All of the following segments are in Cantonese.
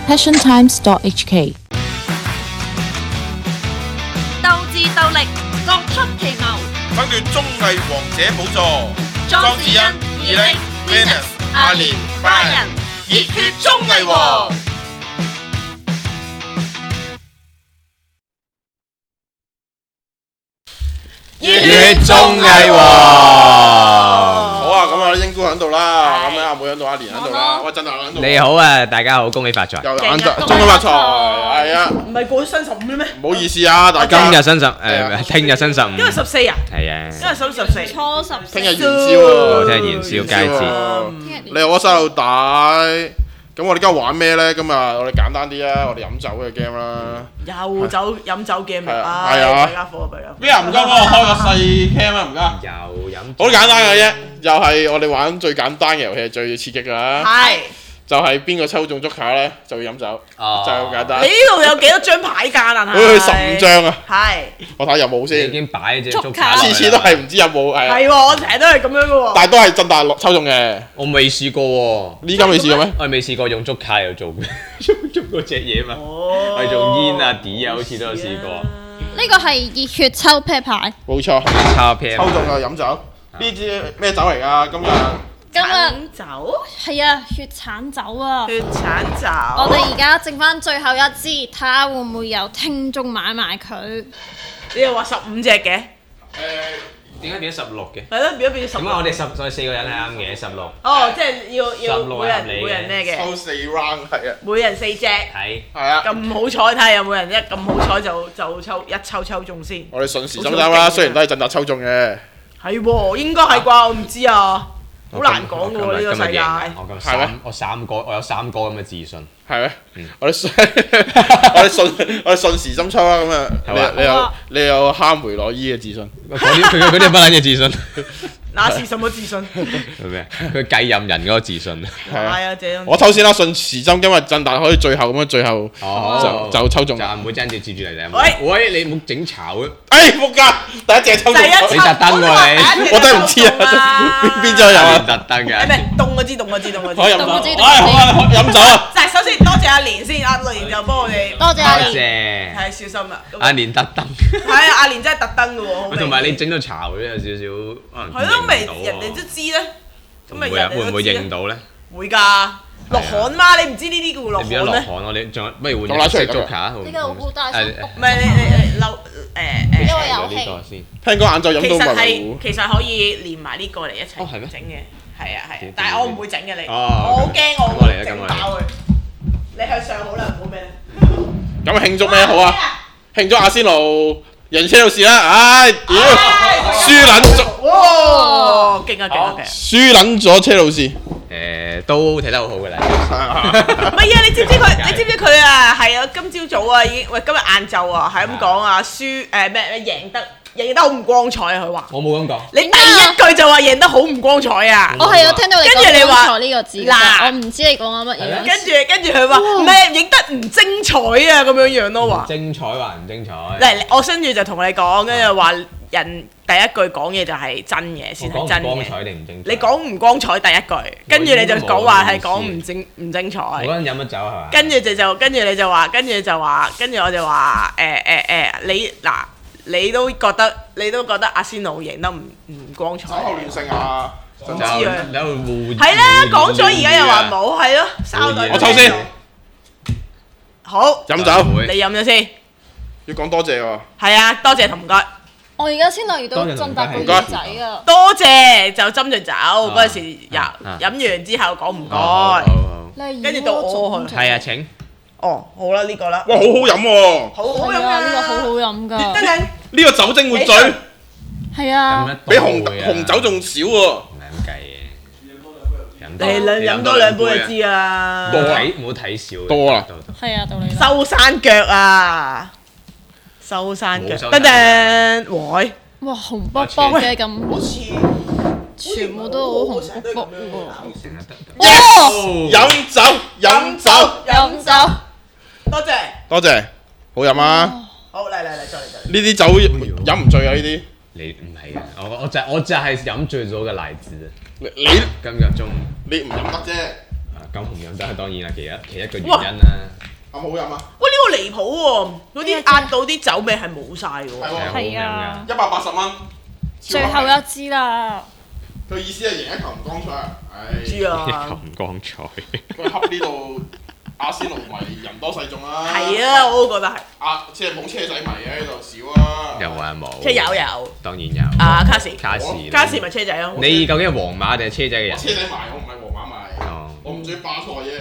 passiontimes.hk。 鬥智鬥力，各出奇謀， 爭奪綜藝王者寶座。 莊子欣、2零、Venus、阿蓮、Brian，熱血綜藝王。 熱血綜藝王。好啊，咁啊，英姑喺度啦，咁阿妹喺度，阿蓮喺度啦，喂，真係喺度。 你好啊，大家好，恭喜發財。 又晏晝，恭喜發財，係啊。 唔係過咗新15啦咩？ 唔好意思啊，大家。 今日新15，聽日新15。 因為14啊。 係啊。 因為收14。 初14。 聽日元宵啊！ 聽日元宵佳節。 你好啊，細路仔。咁我哋今日玩咩咧？今日我哋簡單啲啊，我哋飲酒嘅 game 啦。 有酒飲酒 game 啊！ 係啊。 大家火啊！大家。 咩啊？唔該，幫我開個細 cam 啊！唔該。 又飲。 好簡單嘅啫，又係我哋玩最簡單嘅遊戲，最刺激㗎啦。 係。 就係邊個抽中足卡咧，就要飲酒，就係咁簡單。 你呢度有幾多張牌㗎？但係。 好似15張啊！ 係。 我睇有冇已先。 經擺隻足卡次次都係唔知有冇係。 係喎，我成日都係咁樣嘅喎。 但係都係振大抽中嘅。 我未試過喎。 呢間未試過咩？ 我未試過用足卡又做嗰隻嘢嘛。我哋用煙啊、碟啊，好似都有試過。 呢個係熱血抽啤牌。 冇錯。 抽啤。 抽中就飲酒。呢支咩酒嚟㗎？今日。 今日酒。 係啊，血橙酒啊。 血橙酒。 我哋而家剩翻最後一支，睇下會唔會有聽眾買埋佢。 你又話15隻嘅？ 點解變咗16嘅？ 係咯，變咗16。 咁啊，我哋4個人係啱嘅，16。 哦，即係要 16 每人咩嘅？ 抽4 round 係啊。 每人4隻。 係。 係啊。 咁好彩睇下有冇人咁好彩就抽中先。 我哋順時針啱啦，雖然都係振達抽中嘅。 係喎，應該係啩？我唔知啊，好難講嘅喎呢個世界。 我有3個咁嘅自信。 係咩？我哋順時針抽啦，咁啊，你有蝦梅諾伊嘅自信。 佢啲不撚嘅自信。 那是什麼自信？ 係咩？佢繼任人嗰個自信。 係啊，這樣。 我抽先啦，順時針，今日振達可以最後咁樣，最後就抽中。 就唔會真係接住嚟你。喂，你唔好整炒啊！ 哎，仆街！第一隻抽中。 你特登喎你。 我真係唔知啊，邊張有啊？ 特登嘅。 係咪凍嗰支？ 我飲酒。好啊，飲酒啊！ 就係首先多謝阿蓮先，阿蓮就幫我哋。 多謝阿蓮。 係小心啦。 阿蓮特登。 係啊，阿蓮真係特登嘅喎。 同埋你整到巢都有少少可能。 係咯，咪人哋都知咧。咁咪人哋都知。 會唔會認到咧？ 會㗎，落汗嘛！你唔知呢啲叫落汗咩？ 落汗咯，你仲不如換隻足卡。 呢個好大聲。 唔係你嬲因為有氣。 聽講晏晝飲到迷其實可以連埋呢個嚟一齊整嘅，係啊，但係我唔會整嘅你，我好驚我會整爆佢。你向上好啦，唔好咩？ 咁慶祝咩好啊？慶祝阿仙奴贏車路士啦！唉，屌，輸撚咗！ 哇，勁啊勁啊勁！ 輸撚咗車路士。 都踢得好好嘅啦。 唔係啊，你知唔知佢啊？係啊，今朝早啊已經，喂，今日晏晝啊，係咁講啊，咩贏得好唔光彩啊！佢話我冇咁講。 你第一句就話贏得好唔光彩啊！ 我係有聽到你講光彩呢個字， 嗱， 我唔知你講緊乜嘢。 跟住佢話唔係贏得唔精彩啊，咁樣樣咯話。 精彩還唔精彩？ 嚟，我跟住就同你講，跟住話人第一句講嘢就係真嘅先係真嘅。 光彩定唔精彩？ 你講唔光彩第一句，跟住你就講話係講唔精彩。 嗰陣飲乜酒係嘛？ 跟住你就話，跟住我就話你嗱。你都覺得阿仙奴贏得唔光彩？ 酒後亂性啊！ 唔知啊。 係啦，講咗而家又話冇，係咯，收隊。 我抽先。 好。飲酒。 你飲咗先。 要講多謝喎。 係啊，多謝同唔該。 我而家先留意到振達個耳仔啊！ 多謝就斟住酒嗰陣時飲完之後講唔該。跟住到我去。 係啊，請。 哦，好啦，呢個啦。 哇，好好飲喎！ 好好飲啊！ 呢個好好飲㗎。 等陣。 呢個酒精活嘴。 係啊。 比紅酒仲少喎。 唔係咁計嘅。 你飲多兩杯就知啦。 冇睇少。 多啊。 係啊，到你。 收山腳啊！收山腳。等陣，喂。 哇，紅卜卜嘅咁。全部都好紅卜卜喎！ 飲酒，多謝，好飲啊！ 好嚟，再嚟。 呢啲酒飲唔醉啊！呢啲你唔係啊，我就係飲醉咗嘅例子啊！ 你今日中你唔飲得啫， 咁紅飲得當然啦，其一個原因啦。 咁好飲啊！ 喂，呢個離譜喎，嗰啲壓到啲酒味係冇晒嘅喎。 係啊 ，180蚊。 最後一支啦。 佢意思係贏一球唔光彩啊！唉， 知啊， 一球唔光彩。 佢恰呢度阿仙奴迷人多勢眾啦。 係啊，我都覺得係。 即係冇車仔迷嘅呢度少啊。 有啊冇？ 即係有。 當然有。 卡士。 卡士咪車仔咯。 你究竟係皇馬定係車仔嘅人？ 我車仔迷，我唔係皇馬迷。 哦。 我唔中意巴塞啫。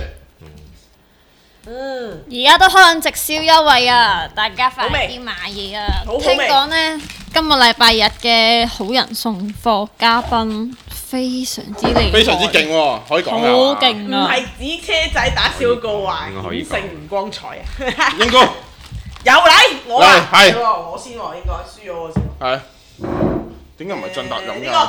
而家都開緊直銷優惠啊！大家快啲買嘢啊！聽講呢，今個禮拜日嘅好人送貨嘉賓非常之厲害， 非常之勁喎，可以講㗎。 好勁啊！ 唔係指車仔打小告話顯性唔光彩啊！ 應該有嚟，我啊， 係我先喎，應該輸咗我先。 係。點解唔係振達飲㗎？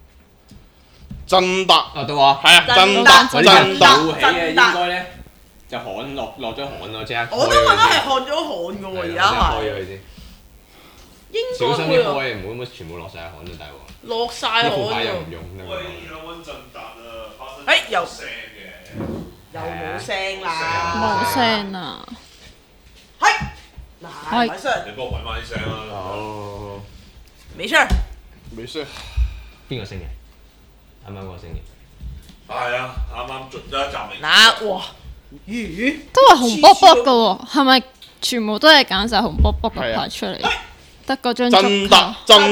振達啊，到我。 係啊，振達。 鼓起嘅應該咧。就汗落咗汗咯，即刻。 我都覺得係汗咗汗嘅喎，而家係。 開咗佢先。 應該小心啲開，唔好全部落晒汗啊，大鑊。 落晒汗呢副牌又喎。 唔用。 喂，揾振達啊， 又聲嘅。 又冇聲啦。 冇聲啊！ 係。嗱，沒事。 你幫我揾翻啲聲啦。 好。 沒事。 沒事。 邊個星期？啱啱嗰個星期。 係啊，啱啱做咗一集未？ 嗱，哇！咦？ 都係紅卜卜嘅喎，係咪全部都係揀晒紅卜卜嘅牌出嚟？得嗰張。 振達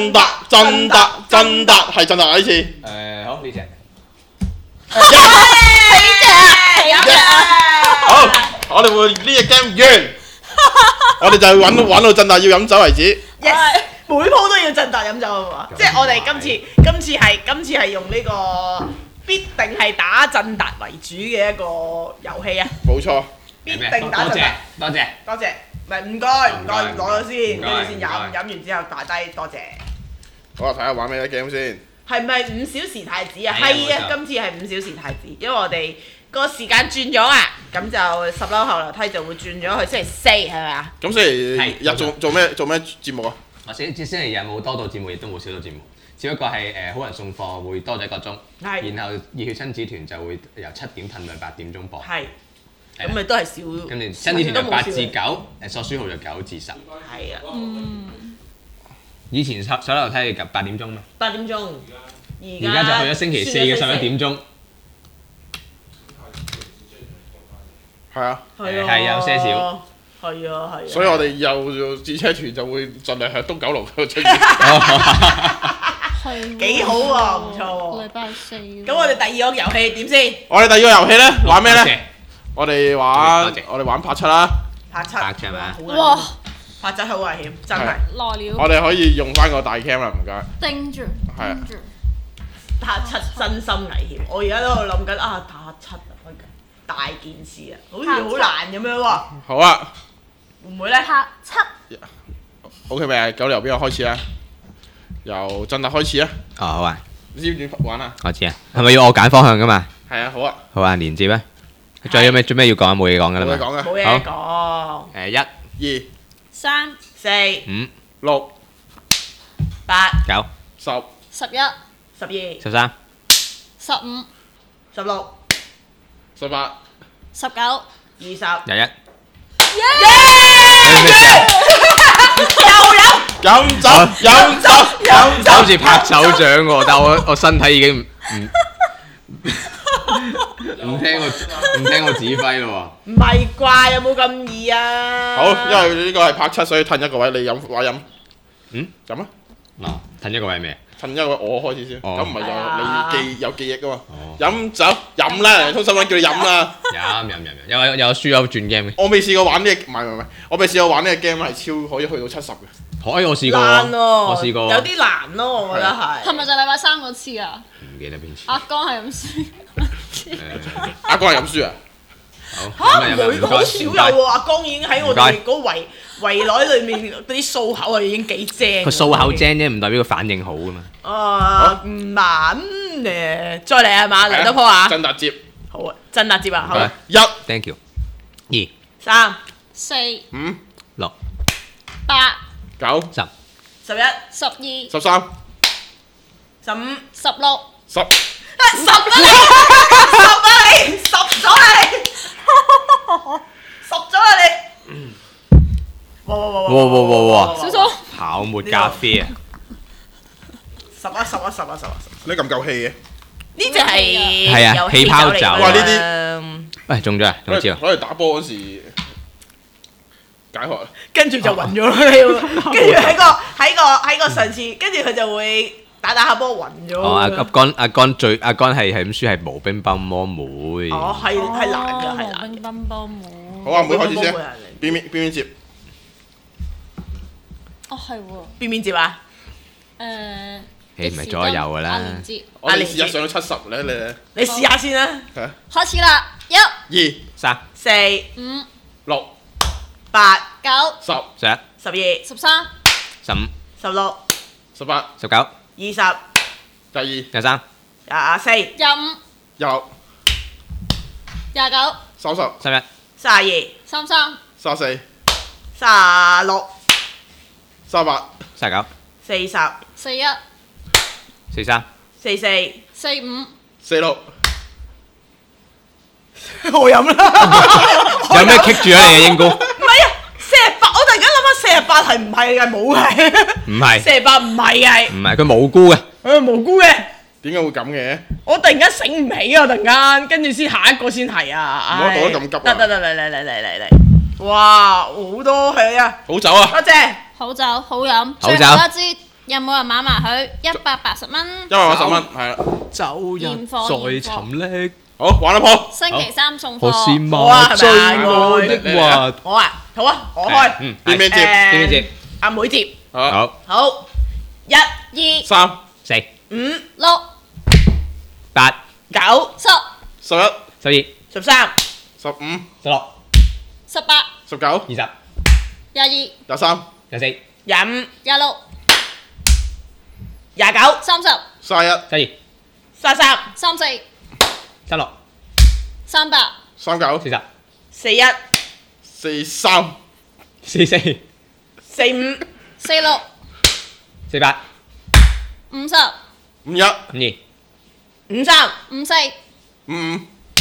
係振達呢次。 好呢隻。 好，我哋會呢隻 game 完，我哋就揾到振達要飲酒為止。 Yes， 每鋪都要振達飲酒啊嘛！即係我哋今次係用呢個必定係打振達為主嘅一個遊戲啊！ 冇錯。 必定打振達。 多謝。 唔係唔該，攞咗先，跟住先飲完之後打低多謝。 好啊，睇下玩咩 game 先。 係咪5小時太子啊？係啊，今次係5小時太子，因為我哋個時間轉咗啊，咁就10樓後樓梯就會轉咗去星期4，係咪啊？ 咁星期日做咩節目啊？ 星期日冇多到節目，亦都冇少到節目，只不過係好人送貨會多咗1個鐘，然後熱血親子團就會由7點褪到8點鐘播。係。咁咪都係少。跟住親子團就8至9，索書號就9至10。係啊。以前上樓梯係8點鐘嘛。8點鐘。而家就去咗星期4嘅11點鐘。 係啊。 係有些少。 係啊。 所以我哋又自車團就會盡量向東九龍出現。 係。 幾好喎，唔錯喎。 禮拜4。 咁我哋第二個遊戲點先？ 我哋第二個遊戲咧玩咩咧？我哋玩拍七啦。拍七係咪？ 哇！ 拍七好危險，真係。 來了。 我哋可以用翻個大 cam 啦，唔該。 盯住。係啊。 拍七真心危險，我而家都喺度諗緊啊，打七啊，大件事啊，好似好難咁樣喎。好啊。會唔會咧？拍七。 OK 未？九流邊個開始啊？由振達開始啊。 哦，好啊。 你知唔知玩啊？ 我知啊。係咪要我揀方向噶嘛？ 係啊，好啊。 好啊，連接啊。仲有咩做咩要講啊？冇嘢講噶啦嘛。 冇嘢講。 1、 2、3、4、 5、 6、 8、 9、 10、 11、 12、 13、 15、 16、 18、 19、 20、 21。 飲酒， 好似拍手掌喎，但我身體已經唔聽我指揮咯喎。 唔係啩？有冇咁易啊？ 好，因為呢個係拍七，所以褪一個位，你飲話飲。飲啊！ 褪一個位咩？ 褪一個位，我開始先。咁唔係就你有記憶噶嘛？ 哦。 飲酒飲啦，通新聞叫你飲啦。 飲，有輸有轉 game 嘅。 我未試過玩呢個，唔係，我未試過玩呢個 game 係超可以去到70嘅。 可以，我試過。 難喎。 我試過。 有啲難咯，我覺得係。 係咪就禮拜3嗰次啊？ 唔記得邊次。 阿江係咁輸。 阿江係咁輸啊？ 嚇！每個好少有喎，阿江已經喺我哋嗰圍內裏面嗰啲數口啊已經幾正。 佢數口正啫，唔代表佢反應好噶嘛。 唔難誒，再嚟係嘛？嚟多鋪啊！ 振達接。 好啊，振達接啊，好。 1 Thank you。2、 3、4、 5、 6、 8、 9、 10、 11、 12、 13、 15、 16、 10。 10啦你，10啦你，10 咗你，熟咗啊你！ 哇！ 小嫂泡沫咖啡啊！ 十！ 你咁夠氣嘅？ 呢只係係啊氣泡酒哇呢啲喂中咗啊！中招！ 攞嚟打波嗰時解渴。 跟住就暈咗啦，跟住喺個上次，跟住佢就會打下波暈咗。 哦，阿乾係咁輸係無冰崩魔妹。 哦，係難㗎，係難。 冰冰波妹。 好啊，妹開始先。邊接？ 哦，係喎。 邊接啊？ 誒唔係左右㗎啦。 我哋試下上到70咧， 你試下先啦。 開始啦！1、 2、 3、 4、 5、 6、 8、 9、 10、 11、 12、 13、 15、 16、 18、 19、 20、 22、 23、 24、 25、 26、 29、 30、 31、 32、 33、 34、 36、 38、 39、 40、 41、 43、 44。 45、 46。 我飲啦。 有咩棘住咗你嘅英姑？ 唔係啊，48，我突然間諗下48係唔係嘅冇嘅？ 唔係 48唔係嘅， 唔係佢無辜嘅。 無辜嘅。 點解會咁嘅？ 我突然間醒唔起啊！突然間，跟住先下一個先係啊！ 唔好讀得咁急啊！ 得嚟！哇，好多係啊！ 好酒啊！ 多謝。 好酒好飲， 好酒最後一支有冇人買埋佢？180蚊。 180蚊，係啦。 酒現貨在沉溺， 好玩啦鋪。 星期3送何時貨。 麻醉我的話？ 好啊，我開。 邊邊接？ 邊邊接？ 阿妹接。 好。 好。1、2、 3、 4、 5、 6、 8、 9、 10、 11、 12、 13、 15、 16、 18、 19、 20、 22、 23、 24、 25、 26、 29、 30、 31、 32、 33、 34、 36、 38、 39、 40、 41、 43、 44、 45、 46、 48、 50、 51、 52、 53、 54、 55、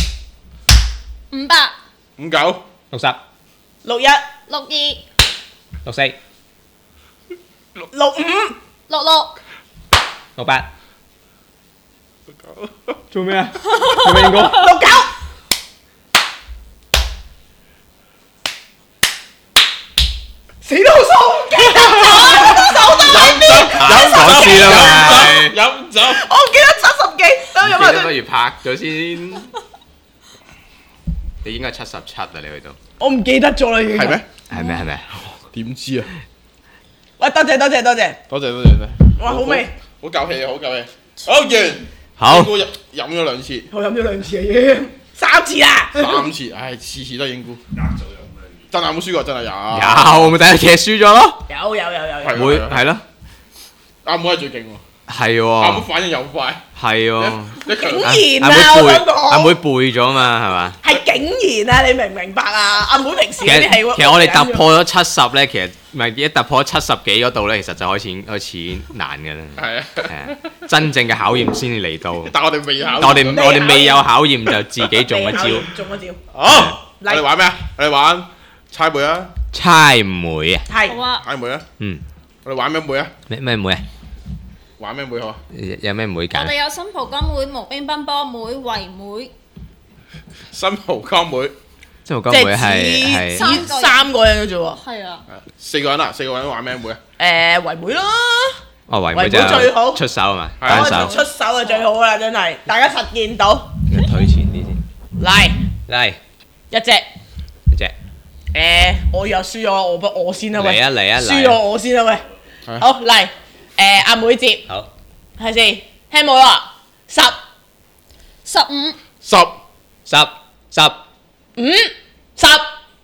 500、 59、 60、 61、 62、 64、 65、 66、 68。做咩啊？做咩英哥？ 69。死都數唔記得咗，數到喺邊？ 講輸啦嘛！ 飲酒。 我唔記得70幾，等我飲下先。 不如拍咗先。你應該77啊！你去到。 我唔記得咗啦已經。 係咩？ 係咩？ 點知啊？ 喂，多謝。 多謝。 哇，好味。 好夠氣，好夠氣。好完。 好。 英姑飲咗2次。 我飲咗2次啊已經，3次啦。 3次，唉，次次都係英姑。真係冇輸過，真係有。 有咪第一期輸咗咯？ 有。 會係咯。 阿妹係最勁喎。 係阿妹喎。 反應又快。 係喎。 竟然啊！我想講。 阿妹背咗嘛係嘛？ 係竟然啊！你明唔明白啊？阿妹平時嗰啲係其實我哋突破咗70咧，其實咪一突破咗70幾嗰度咧，其實就開始難嘅啦。 係啊。 係啊，真正嘅考驗先至嚟到。 但我哋未考。 我哋未有考驗就自己中一招。 好，我哋玩咩啊？我哋玩猜枚啊！ 猜枚啊！ 好啊。 猜枚啊！ 嗯。 我哋玩咩枚啊？ 咩枚啊？ 玩咩枚好？ 有咩枚揀？ 我哋有新蒲崗妹、無冰冰波妹、圍妹。 新蒲崗妹。 新蒲崗妹係 3個人嘅啫喎。 係啊。 4個人啊！4個人玩咩枚啊？ 圍妹咯。 哦，圍妹最好。 出手係嘛？ 係單手。 出手就最好啦，真係，大家實見到。 推前啲先。嚟一隻。我又輸咗，我先啦喂。 嚟啊！ 輸咗我先啦喂。好嚟，阿妹接。 好。 係先，聽冇啦？10、 15、 10、 10、10、 5、10、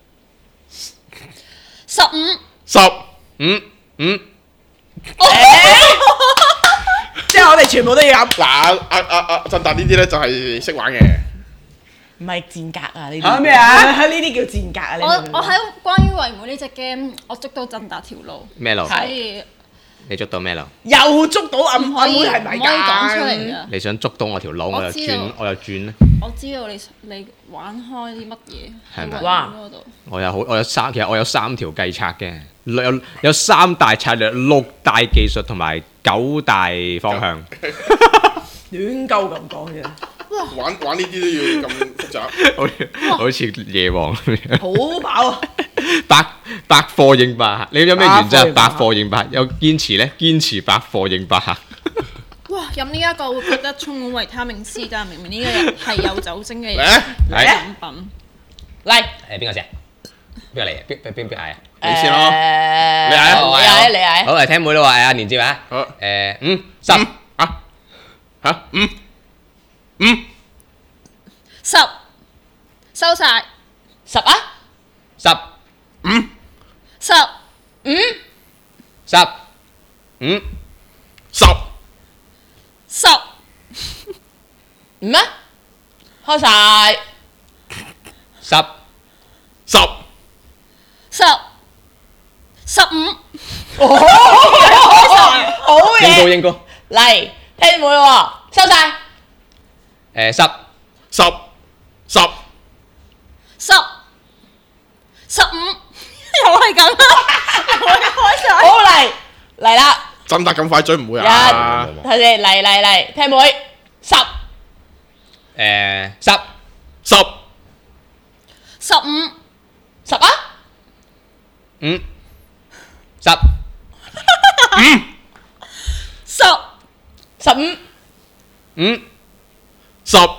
15、 10、 5、5。 即係我哋全部都要飲。 嗱，阿振達呢啲咧就係識玩嘅。 唔係賤格啊！呢啲嚇咩啊？ 呢啲叫賤格啊！ 我喺關於圍妹呢隻 game，我捉到振達條路。 咩路？ 所以你捉到咩咯？ 又捉到阿妹係咪唔可以講出嚟㗎？ 你想捉到我條腦，我又轉咧。 我知道你玩開啲乜嘢， 係咪？ 哇！ 其實我有3條計策嘅，有3大策略、6大技術同埋9大方向。 亂鳩咁講嘅。 玩呢啲都要咁複雜， 好似夜王咁樣。 好飽啊！ 百貨應百客，你有咩原則？百貨應百客，有堅持咧，堅持百貨應百客。 哇！飲呢一個會覺得充滿維他命 C，但係明明呢個人係有酒精嘅飲品。 嚟， 邊個先？邊個嚟？邊嗌啊？ 你先咯， 你嗌。 好嚟聽妹咯喎，阿連接啊。 好 5、10 嚇5 收晒 10啊 ！10、 5 10 10、5、 10 10 5啊！開晒 10、 10 15。 好嘢！ 應高。 嚟聽妹喎，收晒。 10、 10 10 15，又係咁啦，開晒。 好嚟啦！ 真得咁快追唔會啊！ 睇先嚟，聽妹10 10 15 10啊 5、10、 10 15 5、 10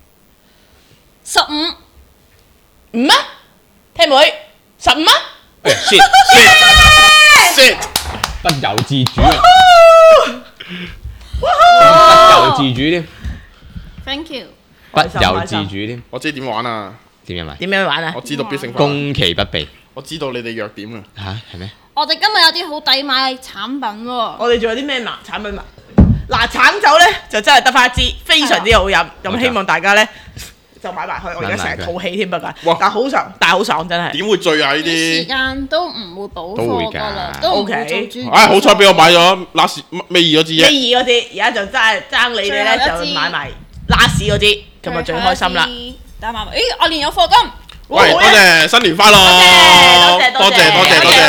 15 5啊！聽妹15啊！ shit 不由自主啊！不由自主添， ，thank you。 不由自主添。 我知點玩啊！ 點樣咪？ 點樣玩啊？ 我知道必勝法， 攻其不備我知道你哋弱點啊！ 嚇係咩？ 我哋今日有啲好抵買嘅產品喎。 我哋仲有啲咩產品嗱，橙酒咧就真係得翻一支，非常之好飲。咁希望大家咧就買埋去。我而家成日肚氣添不過，但係好爽真係。 點會醉啊？呢時啲間都唔會補貨㗎啦，都唔會做豬。 好彩俾我買咗尾二嗰支啫。 尾二嗰支，而家就爭你哋咧就買埋last嗰支，咁就最開心啦。 打埋，咦，我連有課金。 喂，多謝新年快樂！多謝新年快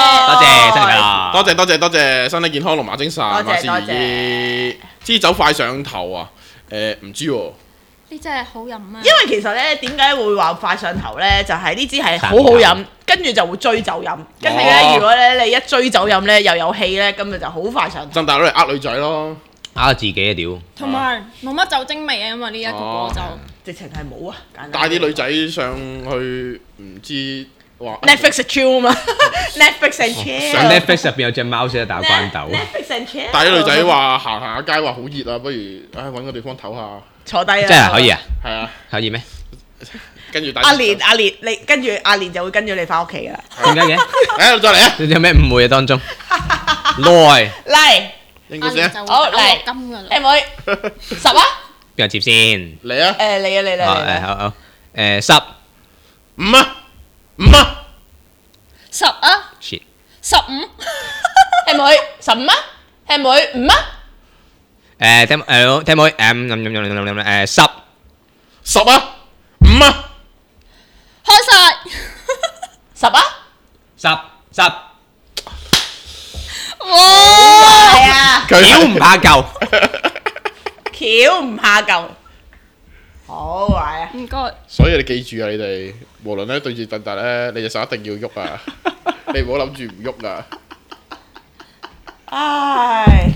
樂！多謝身體健康，龍馬精神，萬事如意。支酒快上頭啊！唔知喎。 呢真係好飲啊！ 因為其實咧，點解會話快上頭咧？就係呢支係好好飲，跟住就會追酒飲。跟住咧，如果咧你一追酒飲咧，又有氣咧，咁就好快上頭。 真大佬嚟呃女仔咯， 呃自己啊屌！ 同埋冇乜酒精味啊，因為呢一個果酒直情係冇啊，簡單。 帶啲女仔上去唔知話 Netflix and chill 啊嘛，Netflix and chill。 上 Netflix 入邊有隻貓識得打關鬥。 Netflix and chill。 帶啲女仔話行下街話好熱啊，不如揾個地方唞下。 坐低啊！ 真係可以啊？ 係啊， 可以咩？ 跟住阿蓮，你跟住阿蓮就會跟住你翻屋企噶啦。 點解嘅？ 再嚟啊！ 你有咩誤會啊當中？來嚟， 應該先。 好嚟， 金㗎啦。 聽妹10啊！ 邊個接先？ 嚟啊！ 嚟好10、 5啊！5啊 10啊 ！shit ！15。 聽妹15啊！聽妹5啊！ 聽妹10 10啊！5啊！ 開晒。 10啊 10 哇！ 係啊！ 橋唔怕舊， 橋唔怕舊，好係啊！ 唔該。 所以你記住啊，你哋無論咧對住鄧達咧，你隻手一定要喐啊！你唔好諗住唔喐啊！ 唉，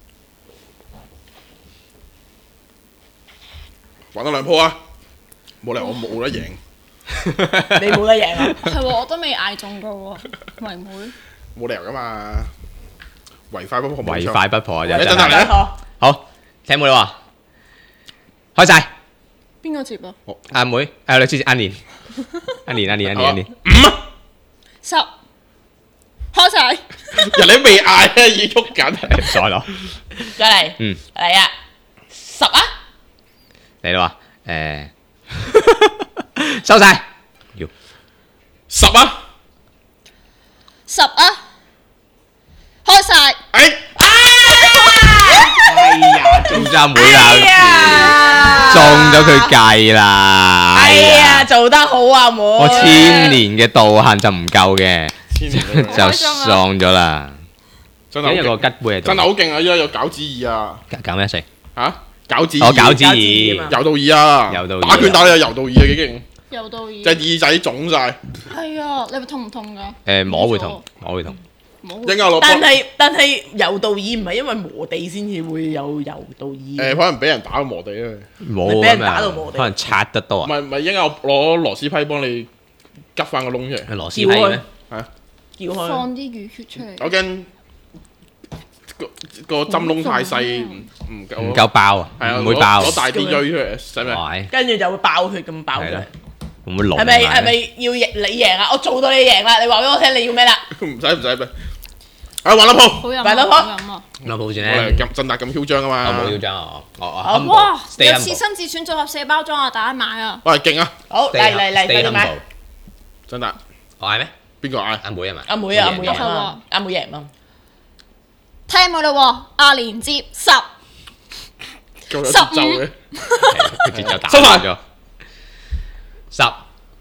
玩多兩鋪啊！冇理由我冇得贏， 你冇得贏啊！ 係喎，我都未嗌中過喎，妹妹。 冇理由噶嘛！唯快不破， 唯快不破啊！ 你等等嚟啊！ 好，聽妹啦喎，開晒。 邊個接啊？ 阿妹，你知阿年 5啊 ！10開晒。 人哋未嗌咧，已經喐緊。 再攞， 再嚟，嚟啊！10啊！ 嚟啦喎，收晒。要 10啊！ 10啊！開開晒。 哎呀，中咗妹啦，中咗佢計啦。 哎呀，做得好啊，妹！ 我1000年嘅道行就唔夠嘅，就喪咗啦。 真係有個吉杯喺度， 真係好勁啊！依家有餃子耳啊！ 搞咩食？ 嚇餃子哦，餃子耳， 柔道耳啊！ 柔道耳打拳打你有柔道耳啊，幾勁！ 柔道耳。 隻耳仔腫晒。 係啊，你咪痛唔痛㗎？ 摸會痛，摸會痛。 應該攞。 但係柔道耳唔係因為磨地先至會有柔道耳。 可能俾人打到磨地啊！ 冇俾人打到磨地， 可能擦得多啊！ 唔係，應該我攞螺絲批幫你吉翻個窿出嚟。 螺絲批咩？ 係啊， 叫開。 放啲淤血出嚟。 我驚個針窿太細，唔夠爆啊！ 係啊， 唔會爆。 攞大啲錐出嚟，使咪？ 跟住就會爆血咁爆出嚟。 會唔會龍？ 係咪要你贏啊？我做到你贏啦！你話俾我聽你要咩啦？ 唔使。啊，玩粒鋪， 好飲， 玩粒鋪， 玩粒鋪先咧。咁振達咁囂張啊嘛！ 我冇囂張啊！ 哇！一次親自選組合4包裝啊，大家買啊！ 喂，勁啊！ 好，嚟，快啲買！ 振達， 我嗌咩？ 邊個嗌？ 阿妹啊嘛！ 阿妹贏嘛！ 聽冇啦喎，阿連接10、 15， 佢節奏打咗10。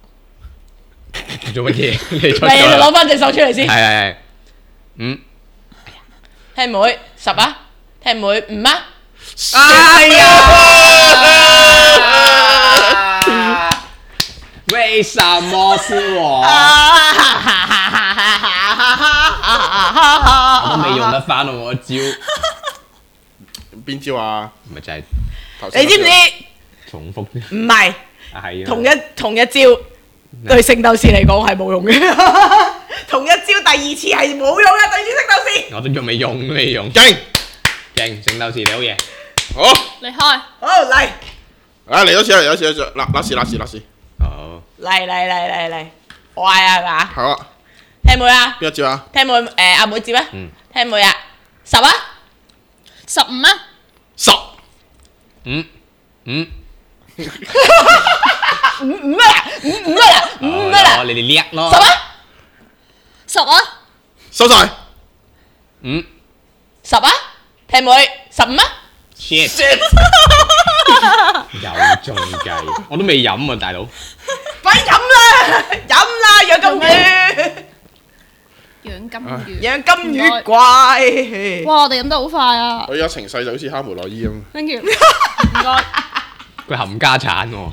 做乜嘢？你攞翻隻手出嚟先。 係。5， 聽妹10啊，聽妹5啊。 哎呀！為什麼是我？我都未用得翻我招。 邊招啊？ 咪就係你知唔知？ 重複。 唔係。 係。 同一招對聖鬥士嚟講係冇用嘅。同一招第2次係冇用嘅，對住聖鬥士。 我都仲未用， 勁， 聖鬥士你好嘢。 好， 你開。 好嚟。 嚟多次，嗱試。 好。 嚟，我嗌啊，係嘛？ 好啊。 聽妹啊？ 邊一招啊？ 聽妹阿妹接啊？聽妹啊？10啊 ？15啊 ？10。 5啊！你哋叻咯。 10啊 ？10啊？ 收晒。 5。 10啊？聽妹15啊？ shit！ 又中計，我都未飲啊，大佬。 快飲啦，養金魚。養金魚怪。 哇！我哋飲得好快啊！ 我而家情勢就好似哈梅內伊咁。 Thank you，唔該。 佢冚家產喎。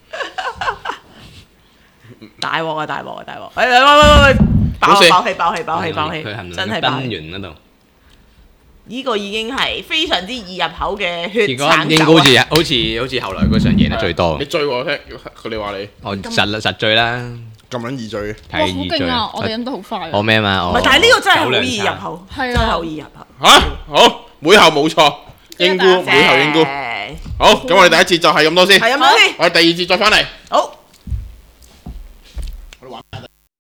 大鑊啊！喂！爆氣！真係爆氣！ 嗰度。 呢個已經係非常之易入口嘅血應橙該酒啊！ 好似後來嗰場贏得最多。 你醉我聽，佢哋話你。 我實醉啦。 咁撚易醉。 係易醉。 啊！我哋飲得好快。 我咩嘛？ 唔係，但係呢個真係好易入口， 係啊， 真係好易入口。 嚇，好，每後冇錯，英姑，每後英姑。好，咁我哋第一節就係咁多先。 係咁多先。 我哋第二節再翻嚟。 好。